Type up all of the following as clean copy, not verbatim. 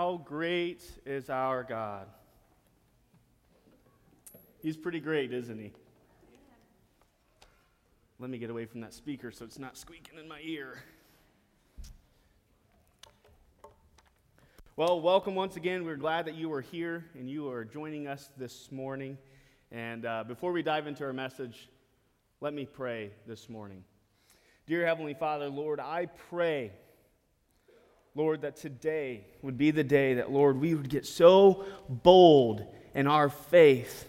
How great is our God? He's pretty great, isn't he? Let me get away from that speaker so it's not squeaking in my ear. Well, welcome once again. We're glad that you are here and you are joining us this morning. And before we dive into our message, let me pray this morning. Dear Heavenly Father, Lord, I pray, Lord, that today would be the day that, Lord, we would get so bold in our faith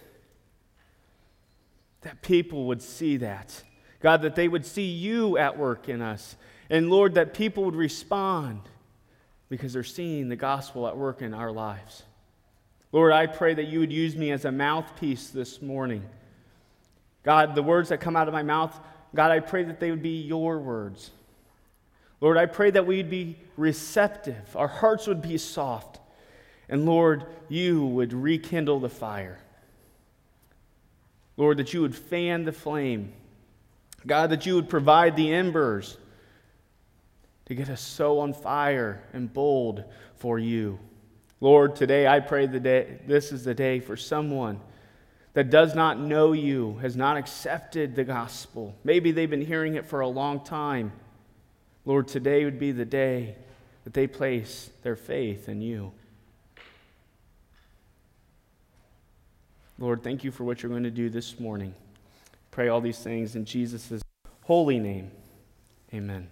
that people would see that. God, that they would see you at work in us. And, Lord, that people would respond because they're seeing the gospel at work in our lives. Lord, I pray that you would use me as a mouthpiece this morning. God, the words that come out of my mouth, God, I pray that they would be your words. Lord, I pray that we'd be receptive. Our hearts would be soft. And Lord, you would rekindle the fire. Lord, that you would fan the flame. God, that you would provide the embers to get us so on fire and bold for you. Lord, today I pray this is the day for someone that does not know you, has not accepted the gospel. Maybe they've been hearing it for a long time. Lord, today would be the day that they place their faith in you. Lord, thank you for what you're going to do this morning. Pray all these things in Jesus' holy name. Amen.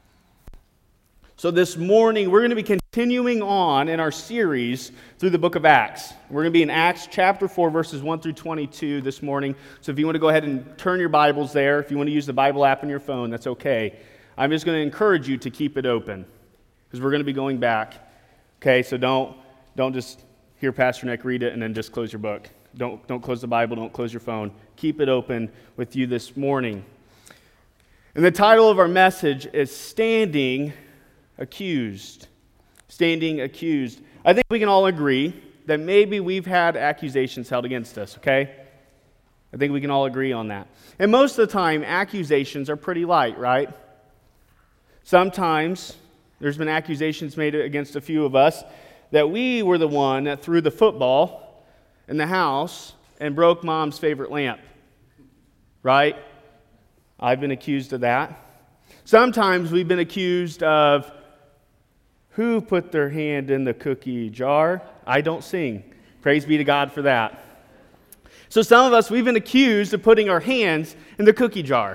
So this morning, we're going to be continuing on in our series through the book of Acts. We're going to be in Acts chapter 4, verses 1 through 22 this morning. So if you want to go ahead and turn your Bibles there, if you want to use the Bible app on your phone, that's okay. I'm just going to encourage you to keep it open because we're going to be going back. Okay, so don't just hear Pastor Nick read it and then just close your book. Don't close the Bible, don't close your phone. Keep it open with you this morning. And the title of our message is Standing Accused. Standing accused. I think we can all agree that maybe we've had accusations held against us, okay? I think we can all agree on that. And most of the time, accusations are pretty light, right? Sometimes there's been accusations made against a few of us that we were the one that threw the football in the house and broke Mom's favorite lamp, right? I've been accused of that. Sometimes we've been accused of who put their hand in the cookie jar. I don't sing. Praise be to God for that. So some of us, we've been accused of putting our hands in the cookie jar.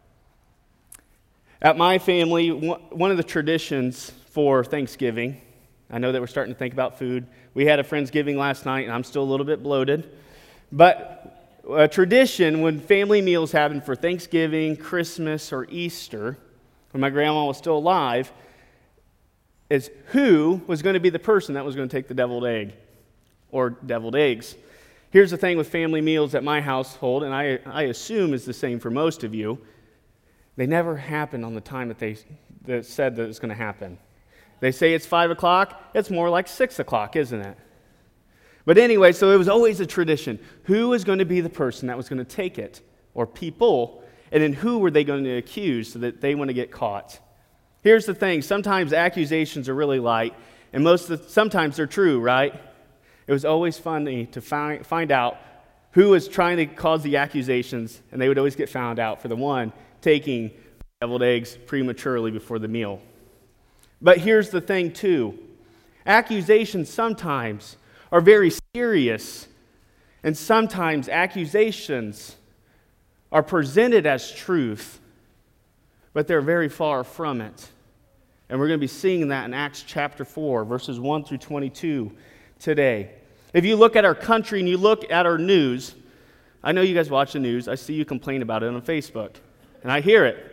At my family, one of the traditions for Thanksgiving, I know that we're starting to think about food. We had a Friendsgiving last night, and I'm still a little bit bloated. But a tradition when family meals happen for Thanksgiving, Christmas, or Easter, when my grandma was still alive, is who was going to be the person that was going to take the deviled egg or deviled eggs. Here's the thing with family meals at my household, and I assume is the same for most of you. They never happen on the time that said that it's going to happen. They say it's 5 o'clock. It's more like 6 o'clock, isn't it? But anyway, so it was always a tradition. Who was going to be the person that was going to take it, or people, and then who were they going to accuse so that they want to get caught? Here's the thing. Sometimes accusations are really light, and sometimes they're true, right? It was always funny to find out who was trying to cause the accusations, and they would always get found out for the one taking deviled eggs prematurely before the meal. But here's the thing, too. Accusations sometimes are very serious, and sometimes accusations are presented as truth, but they're very far from it. And we're going to be seeing that in Acts chapter 4, verses 1 through 22 today. If you look at our country and you look at our news, I know you guys watch the news. I see you complain about it on Facebook, and I hear it.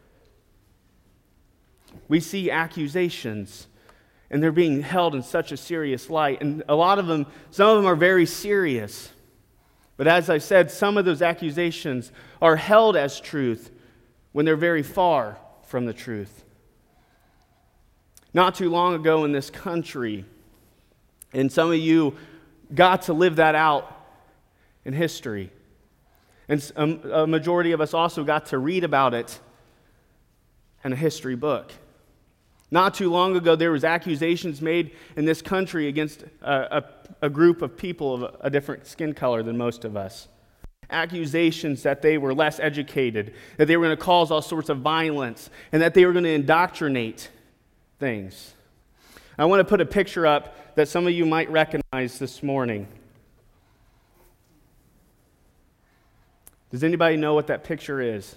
We see accusations, and they're being held in such a serious light. And some of them are very serious. But as I said, some of those accusations are held as truth when they're very far from the truth. Not too long ago in this country, and some of you got to live that out in history. And a majority of us also got to read about it in a history book. Not too long ago, there was accusations made in this country against a group of people of a different skin color than most of us. Accusations that they were less educated, that they were going to cause all sorts of violence, and that they were going to indoctrinate things. I want to put a picture up that some of you might recognize this morning. Does anybody know what that picture is?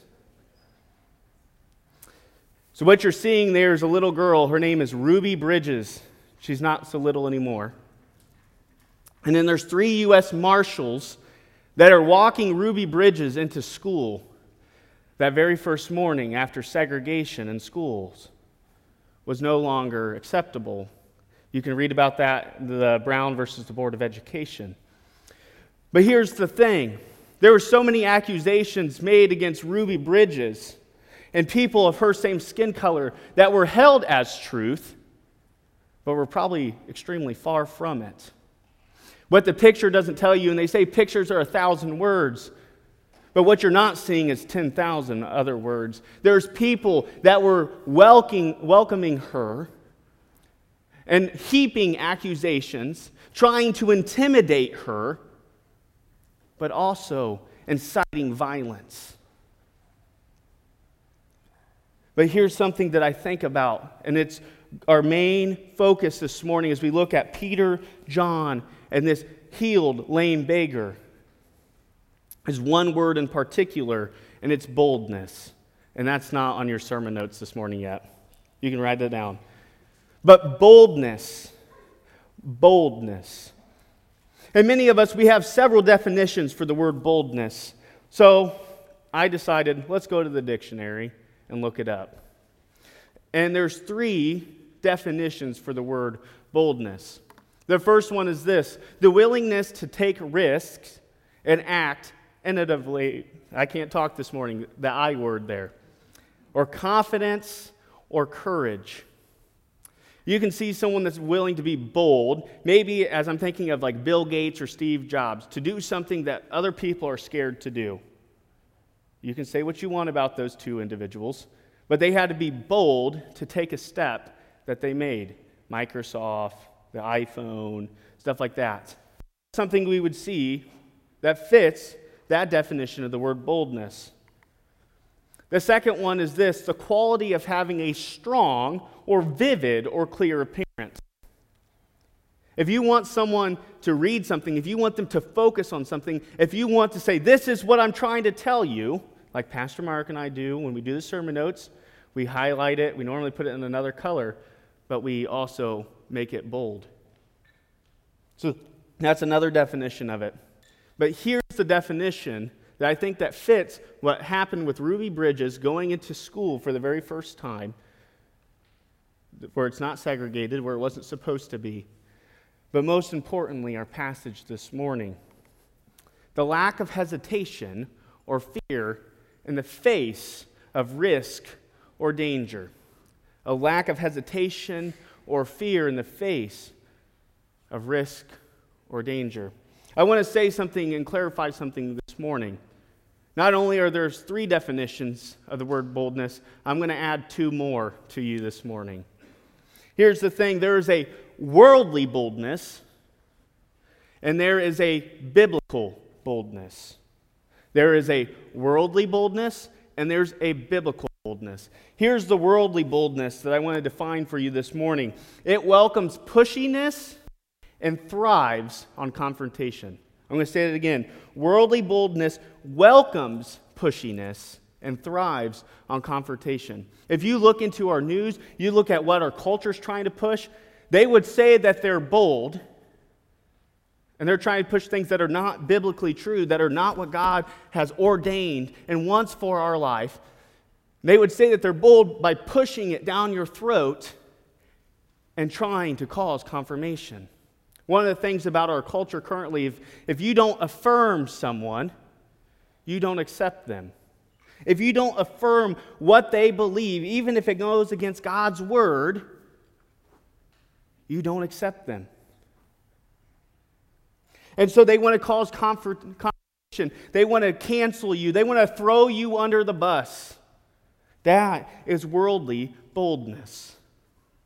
So what you're seeing there is a little girl. Her name is Ruby Bridges. She's not so little anymore. And then there's 3 U.S. Marshals that are walking Ruby Bridges into school that very first morning after segregation in schools was no longer acceptable. You can read about that in the Brown versus the Board of Education. But here's the thing. There were so many accusations made against Ruby Bridges and people of her same skin color that were held as truth, but were probably extremely far from it. What the picture doesn't tell you, and they say pictures are 1,000 words, but what you're not seeing is 10,000 other words. There's people that were welcoming her and heaping accusations, trying to intimidate her, but also inciting violence. But here's something that I think about, and it's our main focus this morning as we look at Peter, John, and this healed lame beggar. Is one word in particular, and it's boldness. And that's not on your sermon notes this morning yet. You can write that down. But boldness. And many of us, we have several definitions for the word boldness. So I decided, let's go to the dictionary and look it up. And there's 3 definitions for the word boldness. The first one is this: the willingness to take risks and act innovatively. I can't talk this morning, the I word there. Or confidence or courage. You can see someone that's willing to be bold, maybe as I'm thinking of like Bill Gates or Steve Jobs, to do something that other people are scared to do. You can say what you want about those 2 individuals, but they had to be bold to take a step that they made. Microsoft, the iPhone, stuff like that. Something we would see that fits that definition of the word boldness. The second one is this: the quality of having a strong or vivid or clear appearance. If you want someone to read something, if you want them to focus on something, if you want to say, this is what I'm trying to tell you, like Pastor Mark and I do when we do the sermon notes, we highlight it, we normally put it in another color, but we also make it bold. So that's another definition of it. But here's the definition that I think that fits what happened with Ruby Bridges going into school for the very first time, where it's not segregated, where it wasn't supposed to be. But most importantly, our passage this morning, the lack of hesitation or fear in the face of risk or danger. A lack of hesitation or fear in the face of risk or danger. I want to say something and clarify something this morning. Not only are there 3 definitions of the word boldness, I'm going to add 2 more to you this morning. Here's the thing: there is a worldly boldness, and there is a biblical boldness. There is a worldly boldness, and there's a biblical boldness. Here's the worldly boldness that I want to define for you this morning. It welcomes pushiness and thrives on confrontation. I'm going to say it again. Worldly boldness welcomes pushiness and thrives on confrontation. If you look into our news, you look at what our culture's trying to push, they would say that they're bold, and they're trying to push things that are not biblically true, that are not what God has ordained and wants for our life. They would say that they're bold by pushing it down your throat and trying to cause confirmation. One of the things about our culture currently, if you don't affirm someone, you don't accept them. If you don't affirm what they believe, even if it goes against God's word, you don't accept them. And so they want to cause confrontation. They want to cancel you. They want to throw you under the bus. That is worldly boldness.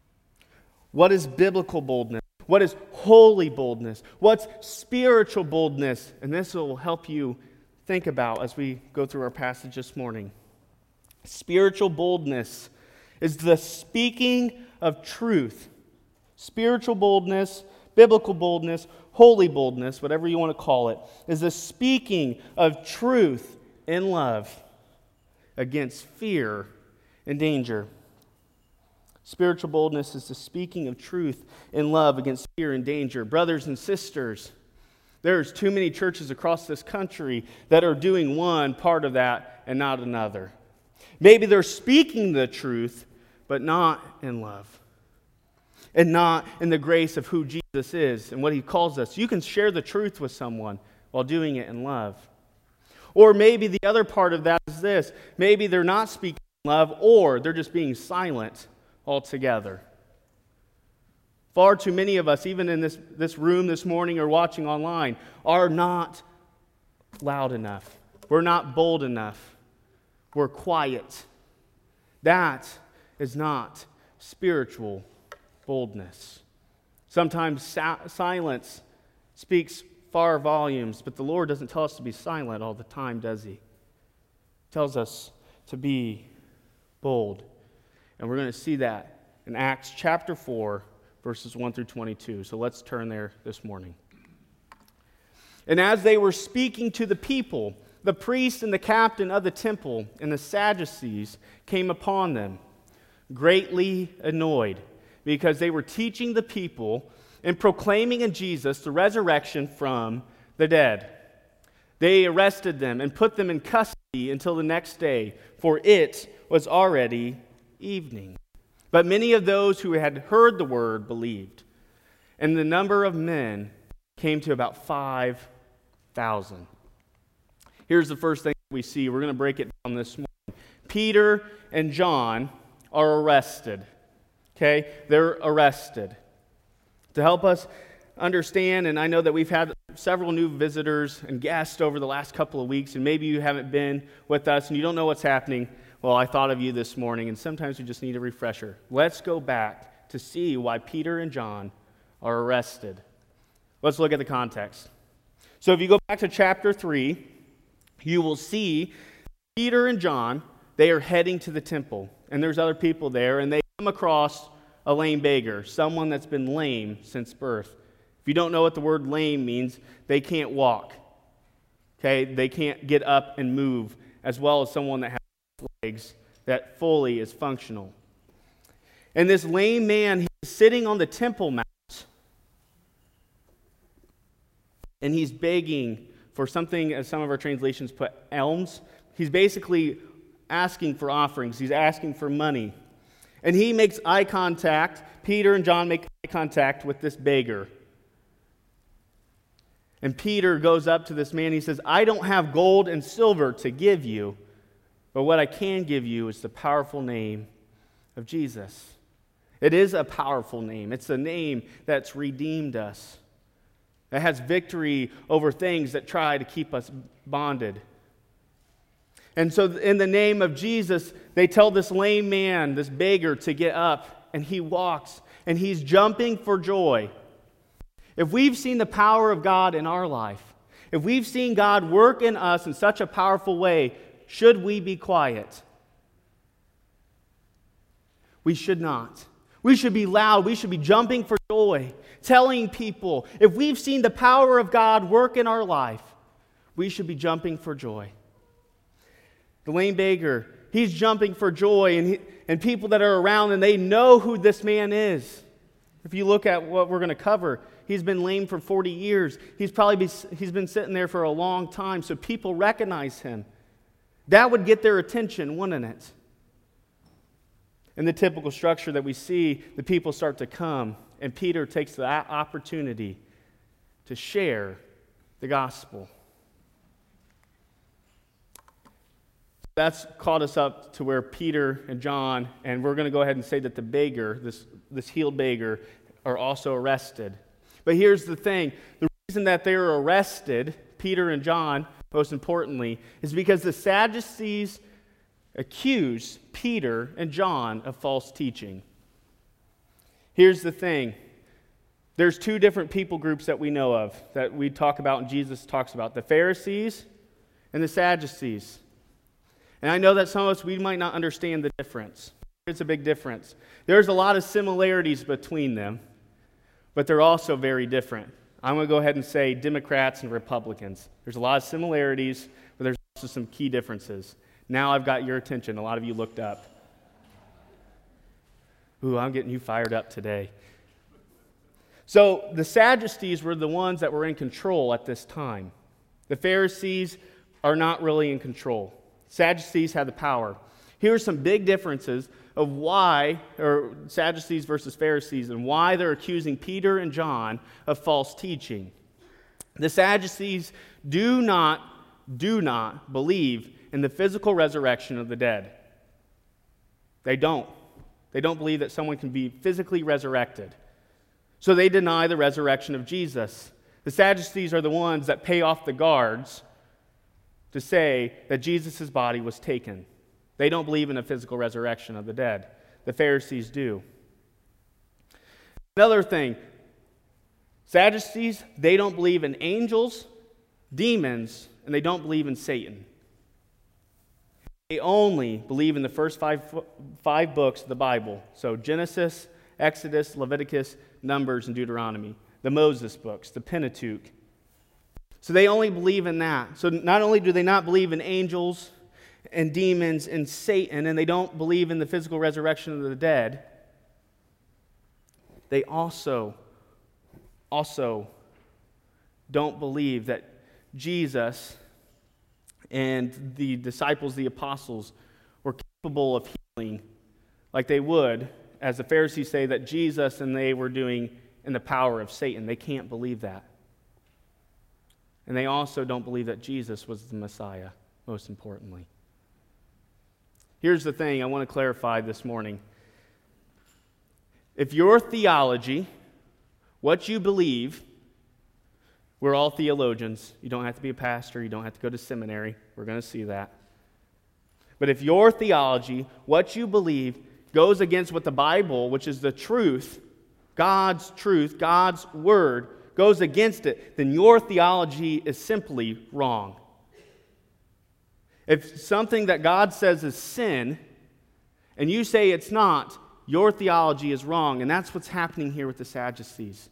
What is biblical boldness? What is holy boldness? What's spiritual boldness? And this will help you think about as we go through our passage this morning. Spiritual boldness is the speaking of truth. Spiritual boldness, biblical boldness, holy boldness, whatever you want to call it, is the speaking of truth in love against fear and danger. Spiritual boldness is the speaking of truth in love against fear and danger. Brothers and sisters, there's too many churches across this country that are doing one part of that and not another. Maybe they're speaking the truth, but not in love. And not in the grace of who Jesus is and what he calls us. You can share the truth with someone while doing it in love. Or maybe the other part of that is this. Maybe they're not speaking in love, or they're just being silent altogether. Far too many of us, even in this room this morning or watching online, are not loud enough. We're not bold enough. We're quiet. That is not spiritual boldness. Sometimes silence speaks far volumes, but the Lord doesn't tell us to be silent all the time, does he? He tells us to be bold. And we're going to see that in Acts chapter 4, verses 1 through 22. So let's turn there this morning. And as they were speaking to the people, the priest and the captain of the temple and the Sadducees came upon them, greatly annoyed, because they were teaching the people and proclaiming in Jesus the resurrection from the dead. They arrested them and put them in custody until the next day, for it was already evening. But many of those who had heard the word believed, and the number of men came to about 5,000. Here's the first thing we see. We're going to break it down this morning. Peter and John are arrested. Okay? They're arrested. To help us understand, and I know that we've had several new visitors and guests over the last couple of weeks, and maybe you haven't been with us and you don't know what's happening. Well, I thought of you this morning, and sometimes we just need a refresher. Let's go back to see why Peter and John are arrested. Let's look at the context. So if you go back to chapter 3, you will see Peter and John, they are heading to the temple, and there's other people there, and they come across a lame beggar, someone that's been lame since birth. If you don't know what the word lame means, they can't walk. Okay, they can't get up and move, as well as someone that has legs that fully is functional. And this lame man, he's sitting on the Temple Mount, and he's begging for something, as some of our translations put, alms. He's basically asking for offerings. He's asking for money. And he makes eye contact. Peter and John make eye contact with this beggar. And Peter goes up to this man. He says, I don't have gold and silver to give you, but what I can give you is the powerful name of Jesus. It is a powerful name. It's a name that's redeemed us. That has victory over things that try to keep us bonded. And so in the name of Jesus, they tell this lame man, this beggar, to get up, and he walks, and he's jumping for joy. If we've seen the power of God in our life, if we've seen God work in us in such a powerful way, should we be quiet? We should not. We should be loud. We should be jumping for joy, telling people, if we've seen the power of God work in our life, we should be jumping for joy. The lame beggar, he's jumping for joy, and people that are around, and they know who this man is. If you look at what we're going to cover, he's been lame for 40 years. He's been sitting there for a long time, so people recognize him. That would get their attention, wouldn't it? In the typical structure that we see, the people start to come, and Peter takes the opportunity to share the gospel. That's caught us up to where Peter and John, and we're going to go ahead and say that the beggar, this healed beggar, are also arrested. But here's the thing. The reason that they were arrested, Peter and John, most importantly, is because the Sadducees accuse Peter and John of false teaching. Here's the thing. There's two different people groups that we know of, that we talk about and Jesus talks about, the Pharisees and the Sadducees. And I know that some of us, we might not understand the difference. It's a big difference. There's a lot of similarities between them, but they're also very different. I'm going to go ahead and say Democrats and Republicans. There's a lot of similarities, but there's also some key differences. Now I've got your attention. A lot of you looked up. Ooh, I'm getting you fired up today. So the Sadducees were the ones that were in control at this time. The Pharisees are not really in control. Sadducees had the power. Here are some big differences of why, or Sadducees versus Pharisees, and why they're accusing Peter and John of false teaching. The Sadducees do not believe in the physical resurrection of the dead. They don't. They don't believe that someone can be physically resurrected. So they deny the resurrection of Jesus. The Sadducees are the ones that pay off the guards to say that Jesus' body was taken. They don't believe in a physical resurrection of the dead. The Pharisees do. Another thing, Sadducees, they don't believe in angels, demons, and they don't believe in Satan. They only believe in the first five books of the Bible. So Genesis, Exodus, Leviticus, Numbers, and Deuteronomy. The Moses books, the Pentateuch. So they only believe in that. So not only do they not believe in angels and demons and Satan, and they don't believe in the physical resurrection of the dead, they also don't believe that Jesus and the disciples, the apostles, were capable of healing like they would, as the Pharisees say, that Jesus and they were doing in the power of Satan. They can't believe that. And they also don't believe that Jesus was the Messiah, most importantly. Here's the thing I want to clarify this morning. If your theology, what you believe, we're all theologians. You don't have to be a pastor. You don't have to go to seminary. We're going to see that. But if your theology, what you believe, goes against what the Bible, which is the truth, God's word, goes against it, then your theology is simply wrong. If something that God says is sin, and you say it's not, your theology is wrong. And that's what's happening here with the Sadducees.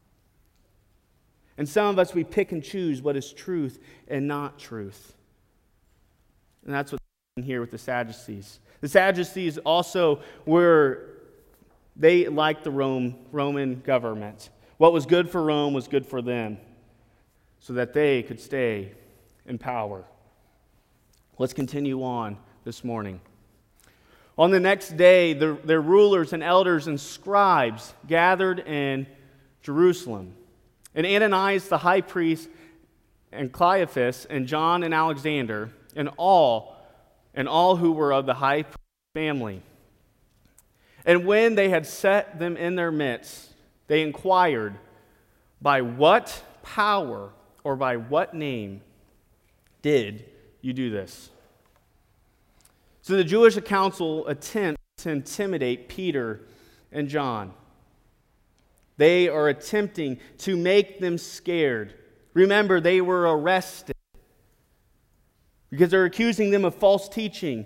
And some of us, we pick and choose what is truth and not truth. And that's what's happening here with the Sadducees. The Sadducees also they liked the Roman government. What was good for Rome was good for them, so that they could stay in power. Let's continue on this morning. On the next day, their rulers and elders and scribes gathered in Jerusalem. And Ananias the high priest, and Caiaphas, and John and Alexander, and all who were of the high priest family. And when they had set them in their midst, they inquired, by what power or by what name did you do this? So the Jewish council attempts to intimidate Peter and John. They are attempting to make them scared. Remember, they were arrested because they're accusing them of false teaching.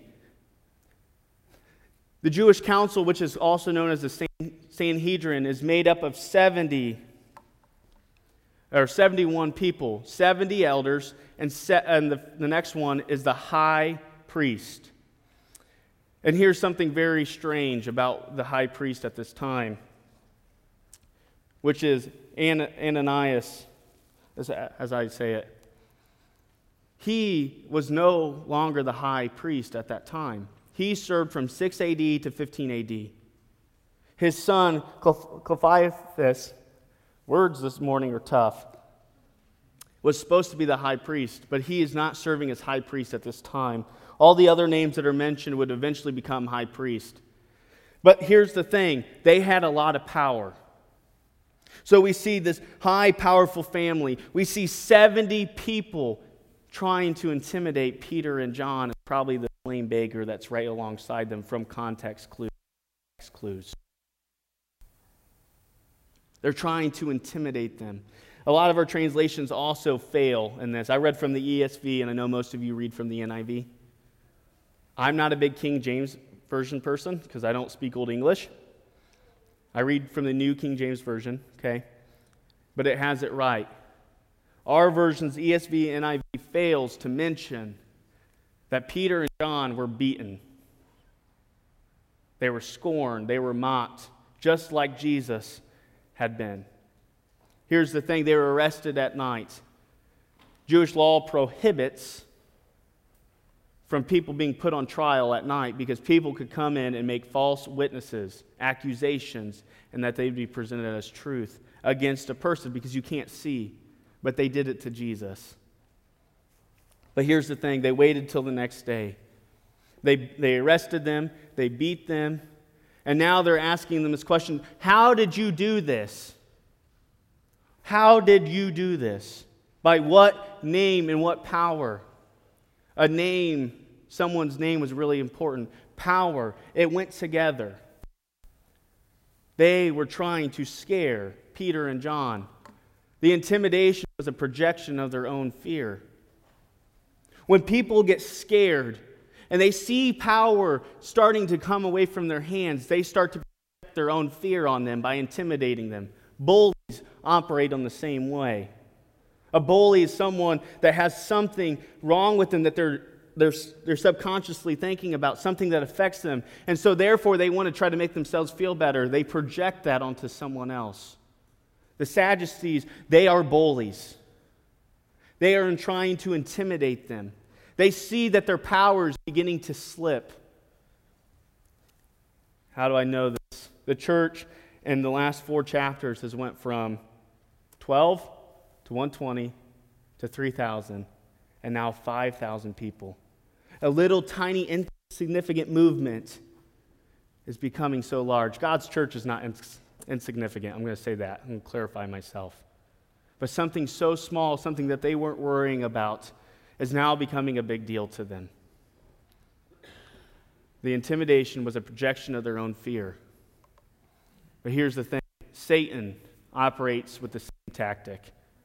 The Jewish council, which is also known as the Sanhedrin, is made up of 71 people, 70 elders, and the next one is the high priest. And here's something very strange about the high priest at this time, which is Ananias, as I say it. He was no longer the high priest at that time. He served from 6 AD to 15 AD. His son, Caiaphas, words this morning are tough, was supposed to be the high priest, but he is not serving as high priest at this time. All the other names that are mentioned would eventually become high priest. But here's the thing, they had a lot of power. So we see this high, powerful family. We see 70 people trying to intimidate Peter and John, and probably the lame beggar that's right alongside them from context clues. They're trying to intimidate them. A lot of our translations also fail in this. I read from the ESV, and I know most of you read from the NIV. I'm not a big King James Version person because I don't speak Old English. I read from the New King James Version, okay? But it has it right. Our versions, ESV and NIV, fails to mention that Peter and John were beaten. They were scorned. They were mocked, just like Jesus had been. Here's the thing. They were arrested at night. Jewish law prohibits from people being put on trial at night because people could come in and make false witnesses, accusations, and that they'd be presented as truth against a person because you can't see. But they did it to Jesus. But here's the thing. They waited till the next day. They arrested them. They beat them. And now they're asking them this question, how did you do this? How did you do this? By what name and what power? A name, someone's name was really important. Power, it went together. They were trying to scare Peter and John. The intimidation was a projection of their own fear. When people get scared and they see power starting to come away from their hands, they start to project their own fear on them by intimidating them. Bullies operate on the same way. A bully is someone that has something wrong with them that they're subconsciously thinking about, something that affects them. And so therefore they want to try to make themselves feel better. They project that onto someone else. The Sadducees, they are bullies. They are trying to intimidate them. They see that their power is beginning to slip. How do I know this? The church in the last 4 chapters has went from 12 to 120 to 3,000 and now 5,000 people. A little tiny insignificant movement is becoming so large. God's church is not insignificant. I'm going to say that. I'm going to clarify myself. But something so small, something that they weren't worrying about, is now becoming a big deal to them. The intimidation was a projection of their own fear. But here's the thing. Satan operates with the same tactic.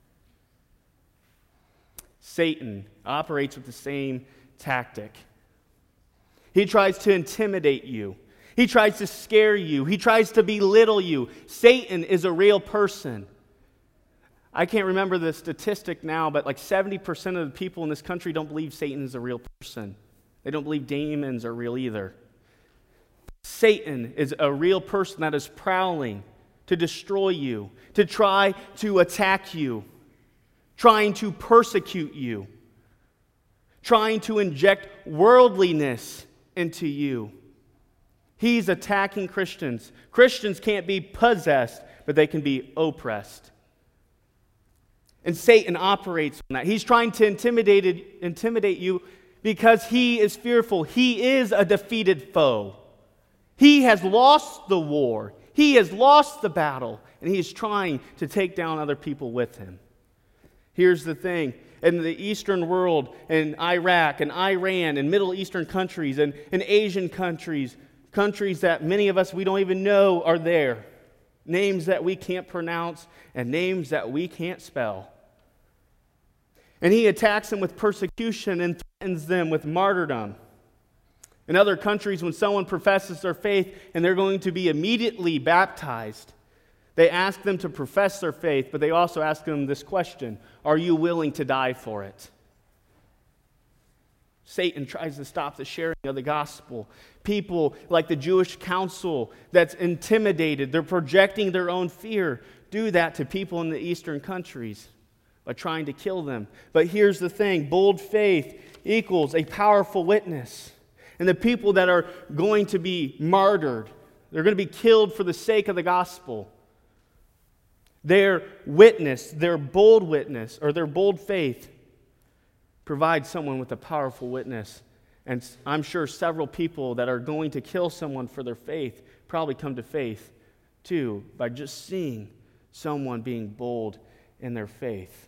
Satan operates with the same tactic. He tries to intimidate you. He tries to scare you. He tries to belittle you. Satan is a real person. I can't remember the statistic now, but like 70% of the people in this country don't believe Satan is a real person. They don't believe demons are real either. Satan is a real person that is prowling to destroy you, to try to attack you, trying to persecute you, trying to inject worldliness into you. He's attacking Christians. Christians can't be possessed, but they can be oppressed. And Satan operates on that. He's trying to intimidate you because he is fearful. He is a defeated foe. He has lost the war. He has lost the battle, and he is trying to take down other people with him. Here's the thing. In the Eastern world, in Iraq and Iran and Middle Eastern countries and Asian countries, countries that many of us, we don't even know are there. Names that we can't pronounce and names that we can't spell. And he attacks them with persecution and threatens them with martyrdom. In other countries, when someone professes their faith and they're going to be immediately baptized, they ask them to profess their faith, but they also ask them this question: are you willing to die for it? Satan tries to stop the sharing of the gospel. People like the Jewish council that's intimidated, they're projecting their own fear, do that to people in the Eastern countries by trying to kill them. But here's the thing, bold faith equals a powerful witness. And the people that are going to be martyred, they're going to be killed for the sake of the gospel. Their witness, their bold witness, or their bold faith provides someone with a powerful witness. And I'm sure several people that are going to kill someone for their faith probably come to faith too by just seeing someone being bold in their faith.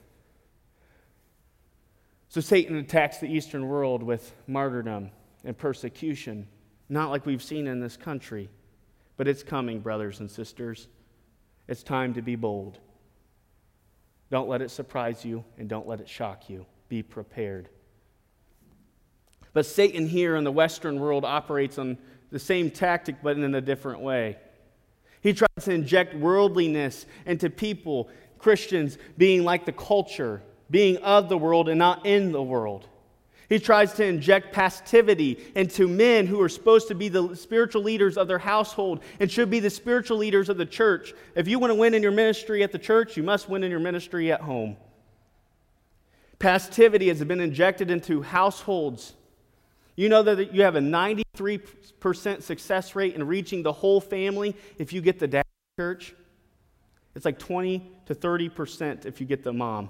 So Satan attacks the Eastern world with martyrdom and persecution, not like we've seen in this country, but it's coming, brothers and sisters. It's time to be bold. Don't let it surprise you, and don't let it shock you. Be prepared. But Satan here in the Western world operates on the same tactic, but in a different way. He tries to inject worldliness into people, Christians being like the culture, being of the world and not in the world. He tries to inject passivity into men who are supposed to be the spiritual leaders of their household and should be the spiritual leaders of the church. If you want to win in your ministry at the church, you must win in your ministry at home. Passivity has been injected into households. You know that you have a 93% success rate in reaching the whole family if you get the dad to church. It's like 20 to 30% if you get the mom.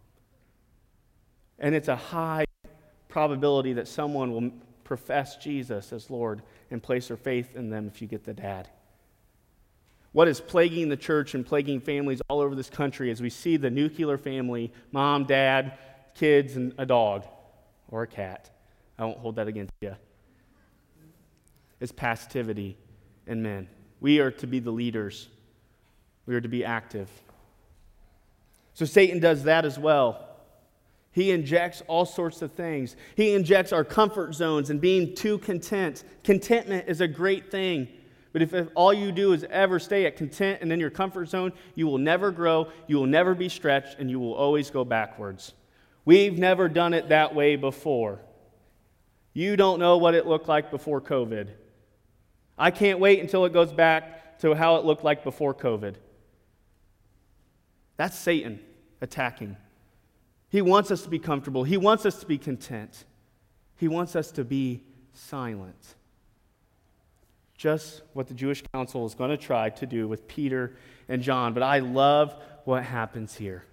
And it's a high probability that someone will profess Jesus as Lord and place their faith in them if you get the dad. What is plaguing the church and plaguing families all over this country is we see the nuclear family, mom, dad, kids, and a dog or a cat. I won't hold that against you. It's passivity in men. We are to be the leaders. We are to be active. So Satan does that as well. He injects all sorts of things. He injects our comfort zones and being too content. Contentment is a great thing. But if all you do is ever stay at content and in your comfort zone, you will never grow, you will never be stretched, and you will always go backwards. We've never done it that way before. You don't know what it looked like before COVID. I can't wait until it goes back to how it looked like before COVID. That's Satan attacking. He wants us to be comfortable. He wants us to be content. He wants us to be silent. Just what the Jewish council is going to try to do with Peter and John. But I love what happens here.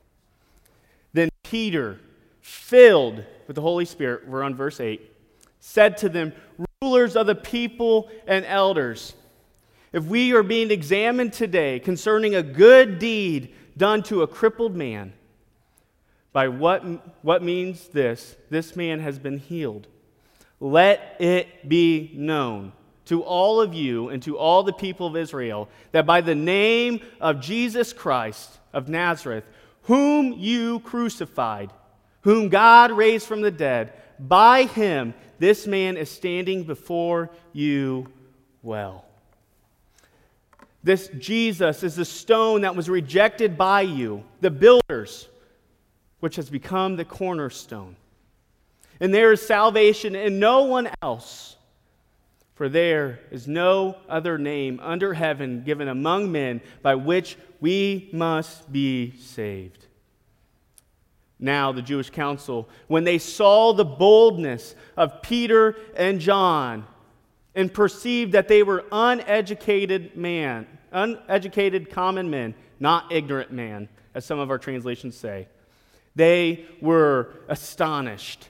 Then Peter, filled with the Holy Spirit, we're on verse 8, said to them, rulers of the people and elders, if we are being examined today concerning a good deed done to a crippled man, by what means this man has been healed. Let it be known to all of you and to all the people of Israel that by the name of Jesus Christ of Nazareth, whom you crucified, whom God raised from the dead, by him this man is standing before you well. This Jesus is the stone that was rejected by you, the builders, which has become the cornerstone. And there is salvation in no one else, for there is no other name under heaven given among men by which we must be saved. Now the Jewish council, when they saw the boldness of Peter and John and perceived that they were uneducated common men, not ignorant man, as some of our translations say, they were astonished,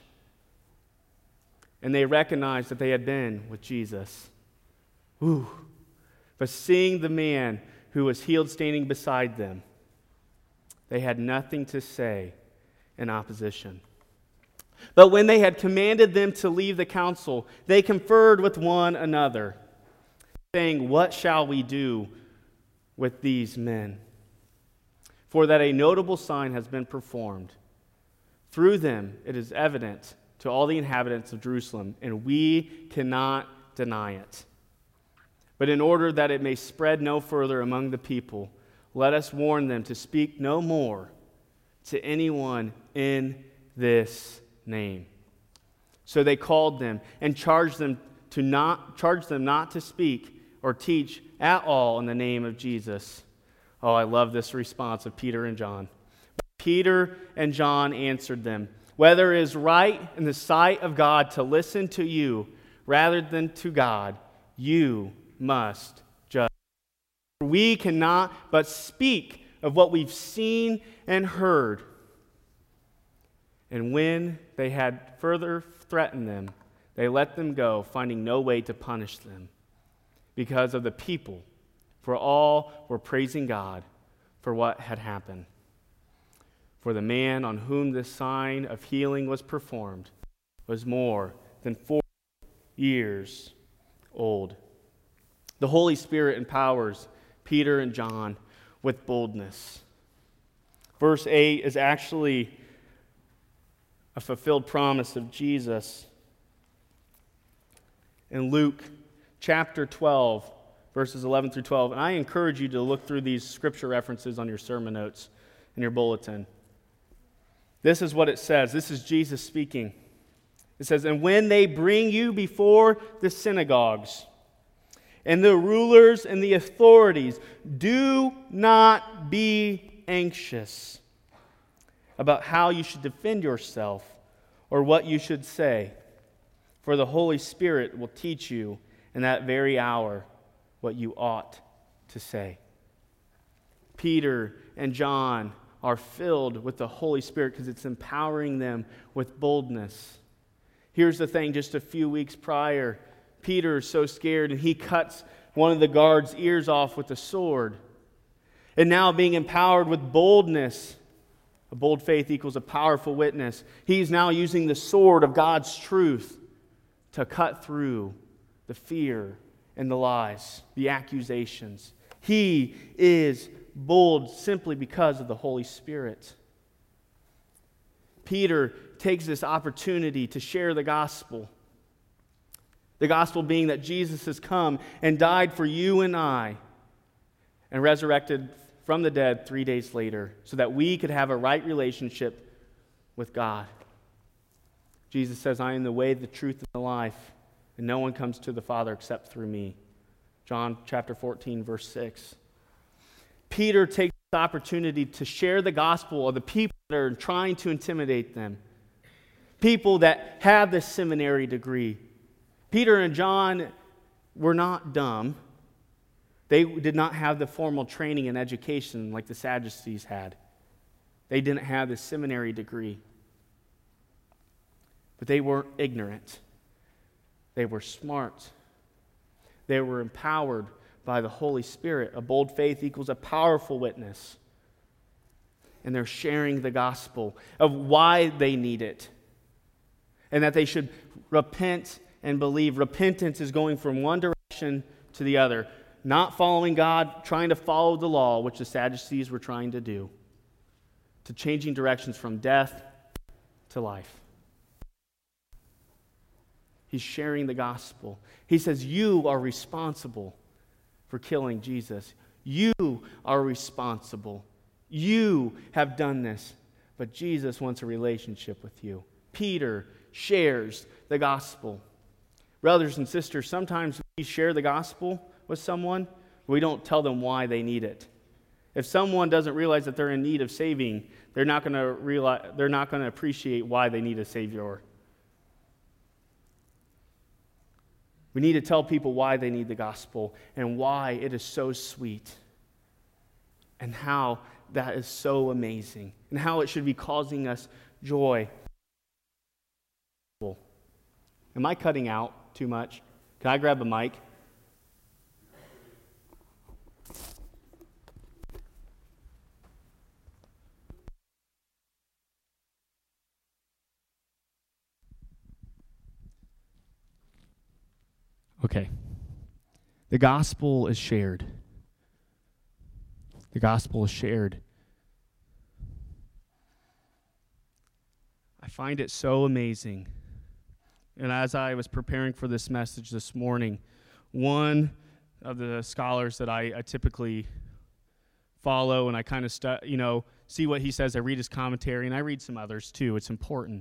and they recognized that they had been with Jesus. Ooh. But seeing the man who was healed standing beside them, they had nothing to say in opposition. But when they had commanded them to leave the council, they conferred with one another, saying, what shall we do with these men? For that a notable sign has been performed. Through them it is evident to all the inhabitants of Jerusalem, and we cannot deny it. But in order that it may spread no further among the people, let us warn them to speak no more to anyone in this name. So they called them and charged them not to speak or teach at all in the name of Jesus. Oh, I love this response of Peter and John. But Peter and John answered them, whether it is right in the sight of God to listen to you rather than to God, you must judge. We cannot but speak of what we've seen and heard. And when they had further threatened them, they let them go, finding no way to punish them because of the people, for all were praising God for what had happened. For the man on whom this sign of healing was performed was more than 40 years old. The Holy Spirit empowers Peter and John with boldness. Verse 8 is actually a fulfilled promise of Jesus. In Luke chapter 12, verses 11 through 12, and I encourage you to look through these scripture references on your sermon notes in your bulletin. This is what it says. This is Jesus speaking. It says, "And when they bring you before the synagogues and the rulers and the authorities, do not be anxious about how you should defend yourself or what you should say, for the Holy Spirit will teach you in that very hour what you ought to say." Peter and John are filled with the Holy Spirit because it's empowering them with boldness. Here's the thing, just a few weeks prior, Peter is so scared and he cuts one of the guards' ears off with a sword. And now being empowered with boldness, a bold faith equals a powerful witness. He's now using the sword of God's truth to cut through the fear and the lies, the accusations. He is bold simply because of the Holy Spirit. Peter takes this opportunity to share the gospel. The gospel being that Jesus has come and died for you and I and resurrected from the dead 3 days later so that we could have a right relationship with God. Jesus says, "I am the way, the truth, and the life, and no one comes to the Father except through me." John chapter 14, verse 6. Peter takes the opportunity to share the gospel of the people that are trying to intimidate them. People that have this seminary degree. Peter and John were not dumb. They did not have the formal training and education like the Sadducees had. They didn't have the seminary degree. But they weren't ignorant. They were smart. They were empowered by the Holy Spirit. A bold faith equals a powerful witness. And they're sharing the gospel of why they need it. And that they should repent and believe. Repentance is going from one direction to the other. Not following God, trying to follow the law, which the Sadducees were trying to do. To changing directions from death to life. He's sharing the gospel. He says, you are responsible for killing Jesus. You are responsible. You have done this. But Jesus wants a relationship with you. Peter shares the gospel. Brothers and sisters, sometimes we share the gospel with someone, we don't tell them why they need it. If someone doesn't realize that they're in need of saving, they're not going to appreciate why they need a Savior. We need to tell people why they need the gospel and why it is so sweet and how that is so amazing and how it should be causing us joy. Am I cutting out too much? Can I grab a mic? Okay. The gospel is shared. The gospel is shared. I find it so amazing. And as I was preparing for this message this morning, one of the scholars that I typically follow and I kind of see what he says, I read his commentary, and I read some others too. It's important.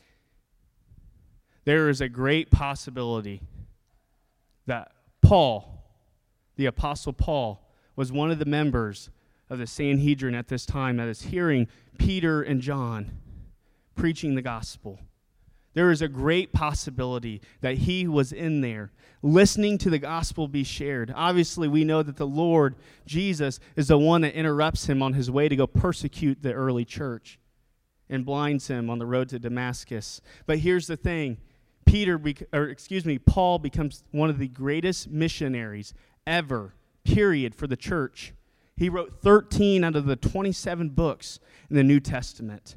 There is a great possibility that Paul, the Apostle Paul, was one of the members of the Sanhedrin at this time that is hearing Peter and John preaching the gospel. There is a great possibility that he was in there listening to the gospel be shared. Obviously, we know that the Lord, Jesus, is the one that interrupts him on his way to go persecute the early church and blinds him on the road to Damascus. But here's the thing. Paul becomes one of the greatest missionaries ever, period, for the church. He wrote 13 out of the 27 books in the New Testament.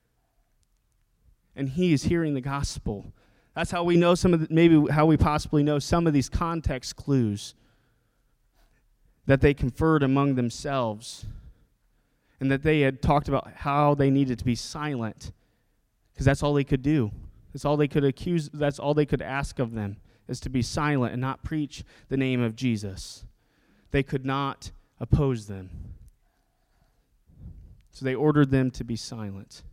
And he is hearing the gospel. That's how we know how we possibly know some of these context clues. that they conferred among themselves, and that they had talked about how they needed to be silent, because that's all they could do. That's all they could ask of them, is to be silent and not preach the name of Jesus. They could not oppose them. So they ordered them to be silent.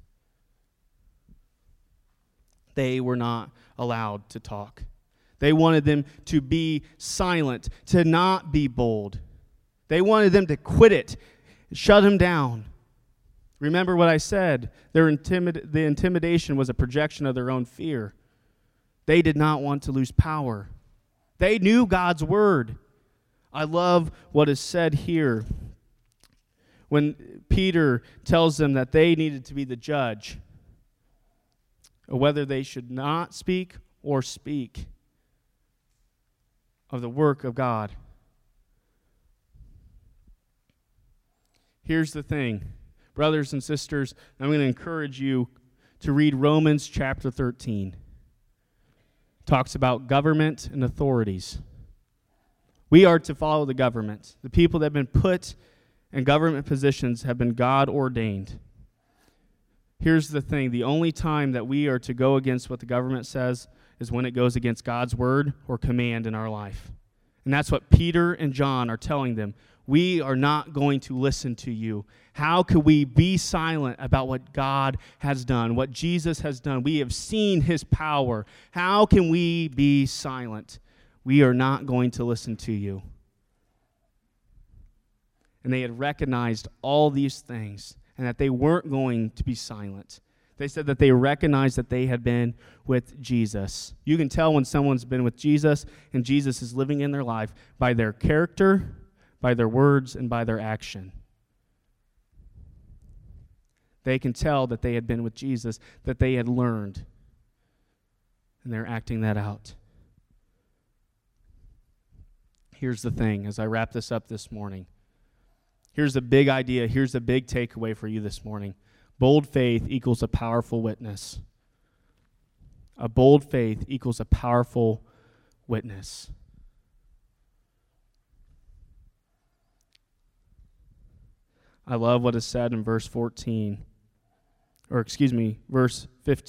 They were not allowed to talk. They wanted them to be silent, to not be bold. They wanted them to quit it, shut them down. Remember what I said. The intimidation was a projection of their own fear. They did not want to lose power. They knew God's word. I love what is said here when Peter tells them that they needed to be the judge of whether they should not speak or speak of the work of God. Here's the thing, brothers and sisters, I'm going to encourage you to read Romans chapter 13. It talks about government and authorities. We are to follow the government. The people that have been put in government positions have been God ordained. Here's the thing, the only time that we are to go against what the government says is when it goes against God's word or command in our life. And that's what Peter and John are telling them. We are not going to listen to you. How could we be silent about what God has done, what Jesus has done? We have seen his power. How can we be silent? We are not going to listen to you. And they had recognized all these things and that they weren't going to be silent. They said that they recognized that they had been with Jesus. You can tell when someone's been with Jesus and Jesus is living in their life by their character, by their words, and by their action. They can tell that they had been with Jesus, that they had learned, and they're acting that out. Here's the thing, as I wrap this up this morning. Here's the big idea. Here's the big takeaway for you this morning. Bold faith equals a powerful witness. A bold faith equals a powerful witness. I love what is said in verse 15. Verse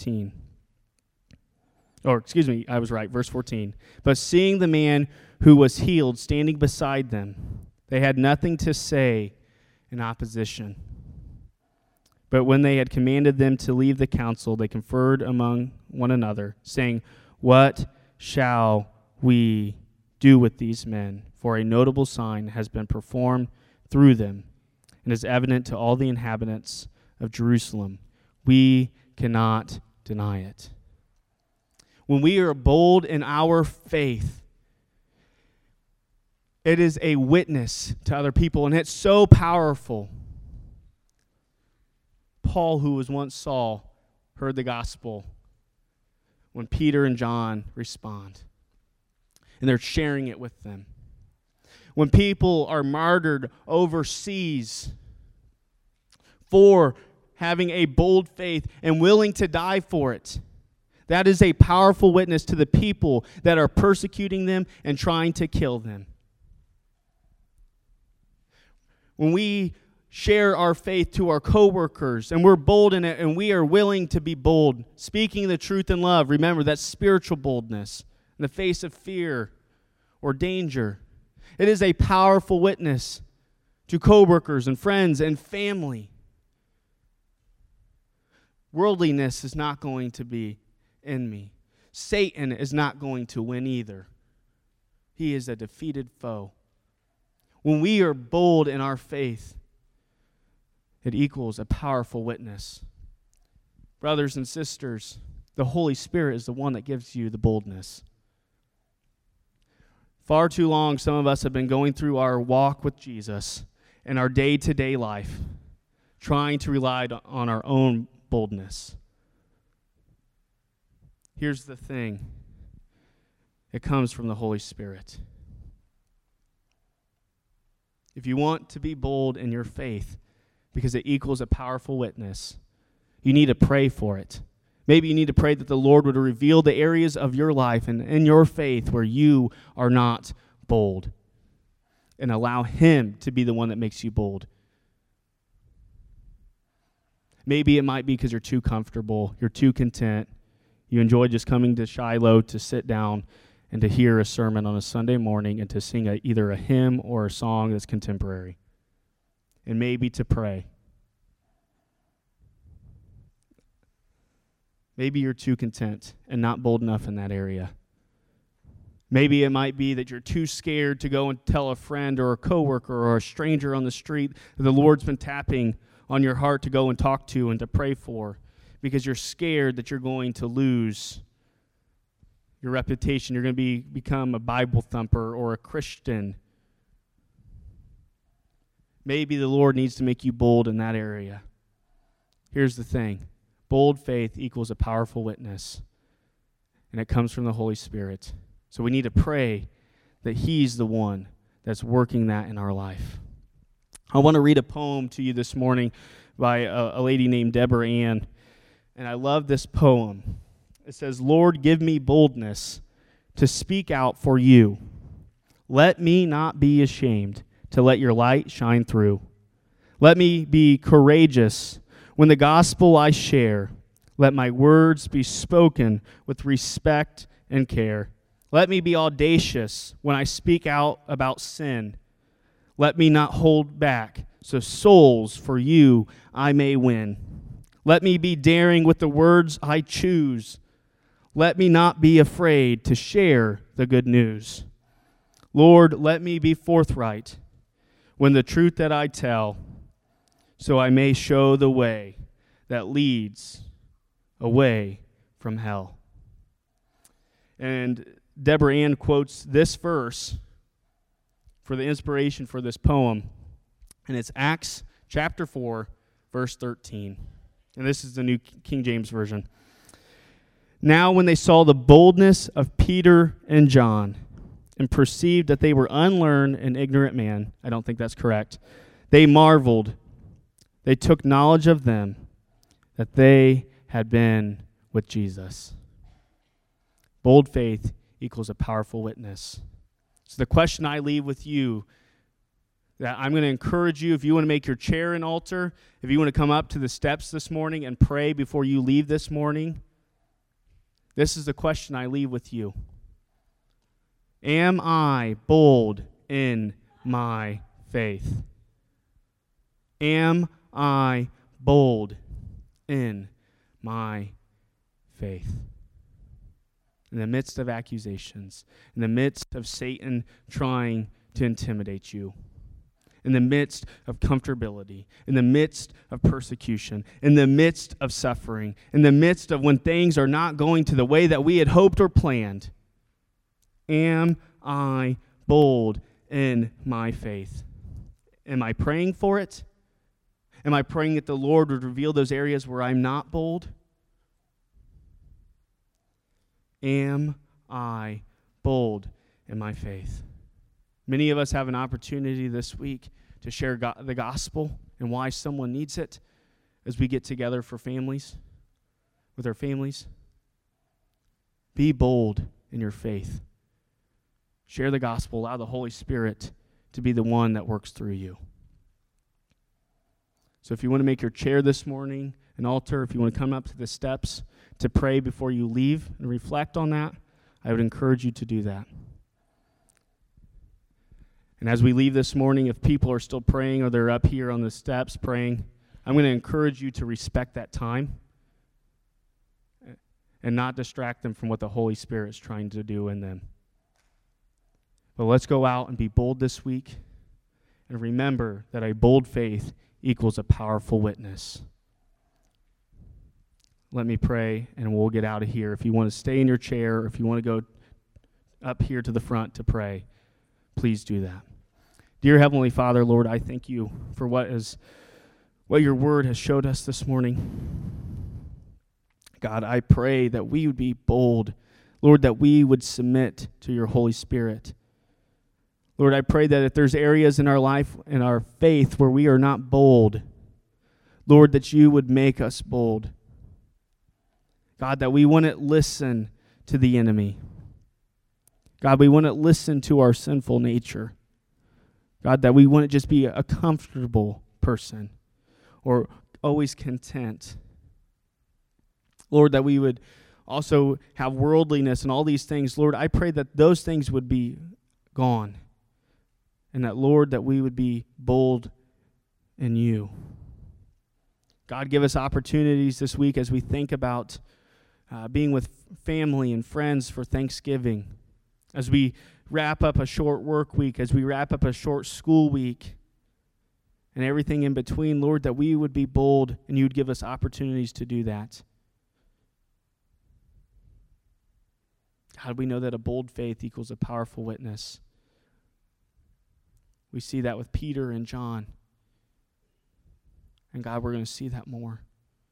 14. But seeing the man who was healed standing beside them, they had nothing to say in opposition. But when they had commanded them to leave the council, they conferred among one another, saying, "What shall we do with these men? For a notable sign has been performed through them, and is evident to all the inhabitants of Jerusalem. We cannot deny it." When we are bold in our faith, it is a witness to other people, and it's so powerful. Paul, who was once Saul, heard the gospel when Peter and John respond, and they're sharing it with them. When people are martyred overseas for having a bold faith and willing to die for it, that is a powerful witness to the people that are persecuting them and trying to kill them. When we share our faith to our coworkers and we're bold in it and we are willing to be bold, speaking the truth in love, remember that's spiritual boldness in the face of fear or danger. It is a powerful witness to coworkers and friends and family. Worldliness is not going to be in me. Satan is not going to win either. He is a defeated foe. When we are bold in our faith, it equals a powerful witness. Brothers and sisters, the Holy Spirit is the one that gives you the boldness. Far too long, some of us have been going through our walk with Jesus in our day-to-day life, trying to rely on our own boldness. Here's the thing. It comes from the Holy Spirit. If you want to be bold in your faith, because it equals a powerful witness, you need to pray for it. Maybe you need to pray that the Lord would reveal the areas of your life and in your faith where you are not bold. and allow him to be the one that makes you bold. Maybe it might be because you're too comfortable, you're too content, you enjoy just coming to Shiloh to sit down and to hear a sermon on a Sunday morning and to sing either a hymn or a song that's contemporary. And maybe to pray. Maybe you're too content and not bold enough in that area. Maybe it might be that you're too scared to go and tell a friend or a coworker or a stranger on the street that the Lord's been tapping on your heart to go and talk to and to pray for, because you're scared that you're going to lose your reputation. You're going to become a Bible thumper or a Christian. Maybe the Lord needs to make you bold in that area. Here's the thing. Bold faith equals a powerful witness, and it comes from the Holy Spirit. So we need to pray that he's the one that's working that in our life. I want to read a poem to you this morning by a lady named Deborah Ann, and I love this poem. It says, "Lord, give me boldness to speak out for you. Let me not be ashamed to let your light shine through. Let me be courageous when the gospel I share. Let my words be spoken with respect and care. Let me be audacious when I speak out about sin. Let me not hold back, so souls for you I may win. Let me be daring with the words I choose. Let me not be afraid to share the good news. Lord, let me be forthright when the truth that I tell, so I may show the way that leads away from hell." And Deborah Ann quotes this verse for the inspiration for this poem, and it's Acts chapter 4, verse 13. And this is the New King James Version. "Now when they saw the boldness of Peter and John and perceived that they were unlearned and ignorant men," I don't think that's correct, "they marveled. They took knowledge of them that they had been with Jesus." Bold faith equals a powerful witness. So the question I leave with you, that I'm going to encourage you, if you want to make your chair an altar, if you want to come up to the steps this morning and pray before you leave this morning, this is the question I leave with you. Am I bold in my faith? Am I bold in my faith? In the midst of accusations, in the midst of Satan trying to intimidate you, in the midst of comfortability, in the midst of persecution, in the midst of suffering, in the midst of when things are not going to the way that we had hoped or planned, am I bold in my faith? Am I praying for it? Am I praying that the Lord would reveal those areas where I'm not bold? Am I bold in my faith? Many of us have an opportunity this week to share the gospel and why someone needs it as we get together for families, with our families. Be bold in your faith. Share the gospel. Allow the Holy Spirit to be the one that works through you. So if you want to make your chair this morning an altar, if you want to come up to the steps to pray before you leave and reflect on that, I would encourage you to do that. And as we leave this morning, if people are still praying or they're up here on the steps praying, I'm going to encourage you to respect that time and not distract them from what the Holy Spirit is trying to do in them. But let's go out and be bold this week and remember that a bold faith equals a powerful witness. Let me pray, and we'll get out of here. If you want to stay in your chair, or if you want to go up here to the front to pray, please do that. Dear Heavenly Father, Lord, I thank you for what your word has showed us this morning. God, I pray that we would be bold. Lord, that we would submit to your Holy Spirit. Lord, I pray that if there's areas in our life, in our faith, where we are not bold, Lord, that you would make us bold. God, that we wouldn't listen to the enemy. God, we wouldn't listen to our sinful nature. God, that we wouldn't just be a comfortable person or always content. Lord, that we would also have worldliness and all these things. Lord, I pray that those things would be gone. And that, Lord, that we would be bold in you. God, give us opportunities this week as we think about being with family and friends for Thanksgiving. As we wrap up a short work week, as we wrap up a short school week, and everything in between, Lord, that we would be bold and you would give us opportunities to do that. God, we know that a bold faith equals a powerful witness. We see that with Peter and John. And God, we're going to see that more.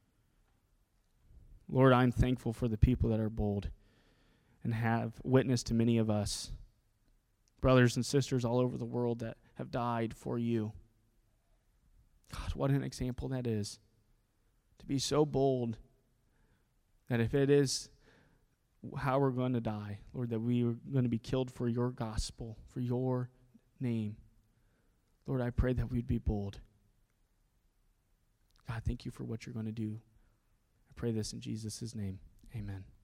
Lord, I'm thankful for the people that are bold and have witnessed to many of us, brothers and sisters all over the world that have died for you. God, what an example that is. To be so bold that if it is how we're going to die, Lord, that we are going to be killed for your gospel, for your name. Lord, I pray that we'd be bold. God, thank you for what you're going to do. I pray this in Jesus' name. Amen.